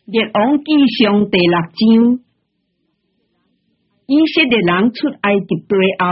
列王纪上第6章，以色列人出埃及地后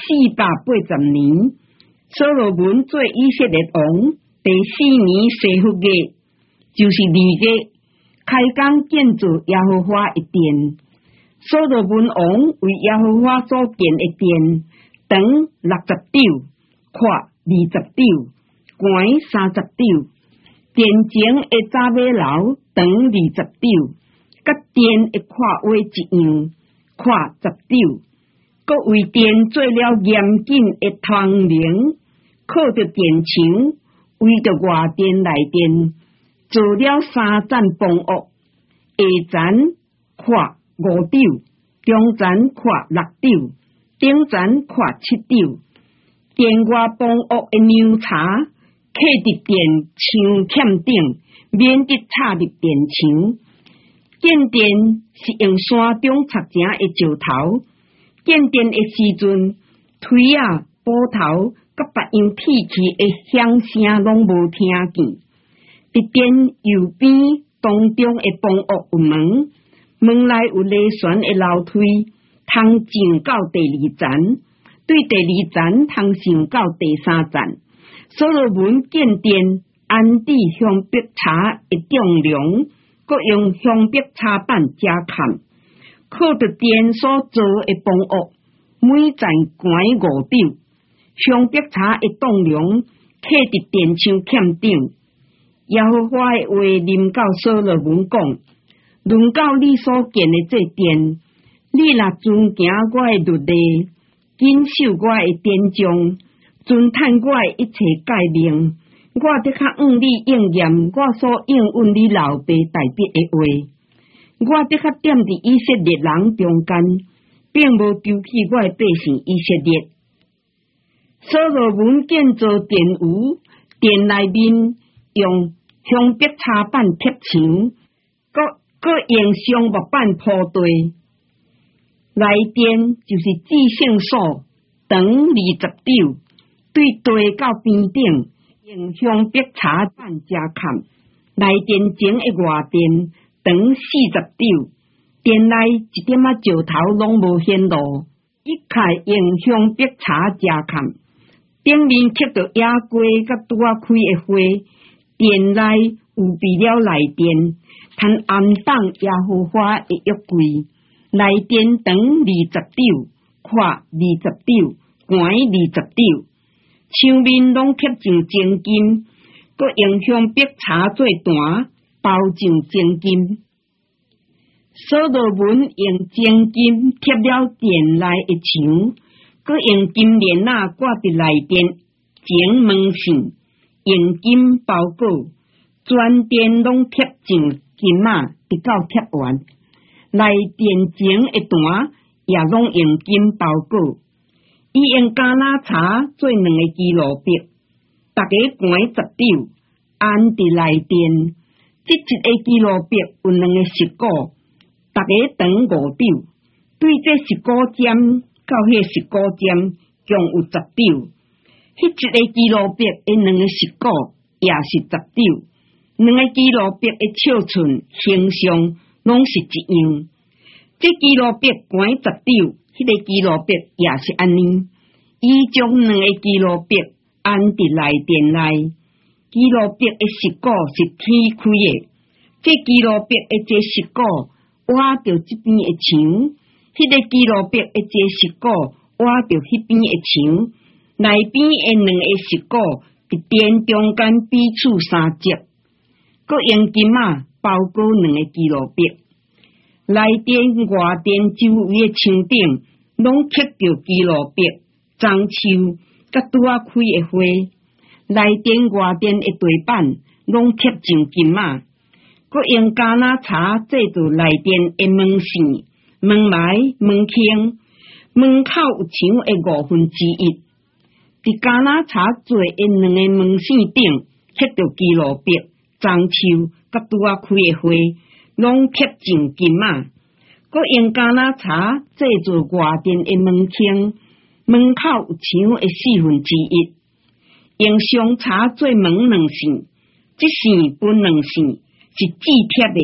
480年，所罗门做以色列王第4年西弗月，就是2月，开工建造耶和华的殿。所罗门王为耶和华所建的殿，长60肘，宽20肘，悬30肘。殿前的早马楼长20肘，甲殿的看画一样，宽10肘。搁为殿做了严谨的窗棂，靠着殿墙，围着外殿内殿，做了3层房屋，下层宽5肘，中层宽6肘，顶层宽7肘。殿外房屋的梁柴刻伫殿墙堑顶，免得插入殿墙。建殿是用山中插成的石头。建殿的时阵，推斧头甲别样铁器的响声拢无听见。伫殿右边当中的房屋有门，门内有螺旋的楼梯，通上到第2层，对第2层通上到第3层。所罗门建殿安置香柏柴的重梁，搁用香柏柴板加砍，靠着殿所造的房屋，每层悬5肘。香柏柴的栋梁刻伫殿墙堑顶。耶和华的话临到所罗门讲：论到你所建的这殿，你若遵行我的律例，谨守我的典章，遵探我的一切诫命，我得较你应验我所应允你老爸大笔的话，我得较踮伫以色列人中间，并无丢弃我的百姓以色列。所罗门建造殿宇，殿内面用香柏柴板贴墙，搁用橡木板铺地。内殿就是至圣所，长20肘，对地到边顶用香柏柴板加砍。内殿前的外殿长40肘，殿内一点仔石头拢无显露，一概用香柏柴加砍。顶面刻着野花甲拄啊开的花。殿内有备了内殿，通安放耶和华的约柜。内殿长20肘，宽20肘，悬20肘。墙面拢刻上精金，搁用香柏柴做单，包上精金。所罗门用精金贴了殿内的墙，搁用金链挂伫内殿前门扇，用金包裹，全殿拢贴上金直到贴完。内殿前的单也拢用金包裹。伊用橄榄柴做2个基路伯，逐个悬10肘，安伫内殿。这一个基路伯有2个石鼓，逐个长5肘，对这石鼓尖到迄石鼓尖共有10肘。迄一个基路伯的2个石鼓也是10肘，2个基路伯的尺寸形象拢是一样。这基路伯悬10肘，迄个基路伯也是安尼。伊将2个基路伯安伫内殿内。基路伯的石鼓是天开的，这基路伯的这石鼓挖着这边的墙，迄个基路伯的这石鼓挖着迄边的墙。内边的2个石鼓伫殿中间彼此3节，搁用金包裹2个基路伯。内殿外殿周围的墙顶拢刻着基路伯、樟树甲拄啊开的花。内殿外殿的地板拢贴上金搁用橄榄柴制作内殿的门扇、门楣、门框，门口有墙的1/5。伫橄榄柴做的2个门扇顶刻着基路伯、樟树甲拄啊开的花，拢贴上金搁用橄榄柴制作外殿的门框，门口有墙的1/4。用香柴做门梁线，这线本梁线是纸贴的，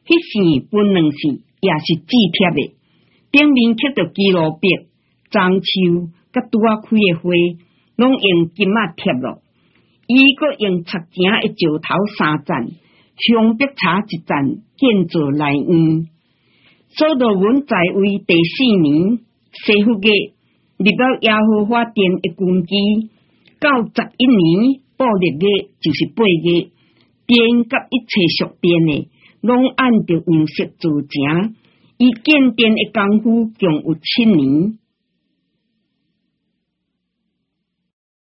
迄线分两线也是纸贴的，顶面刻着基路笔、樟树甲拄啊开的花，拢用金仔贴落。伊阁用插钱的石头3盏，香壁茶1盏，建造内院。所罗门在位第4年，西弗月入到耶和华殿的军期，到11年布列月就是8月，殿甲一切属殿的，拢按着样式做成。伊建殿的功夫共有7年。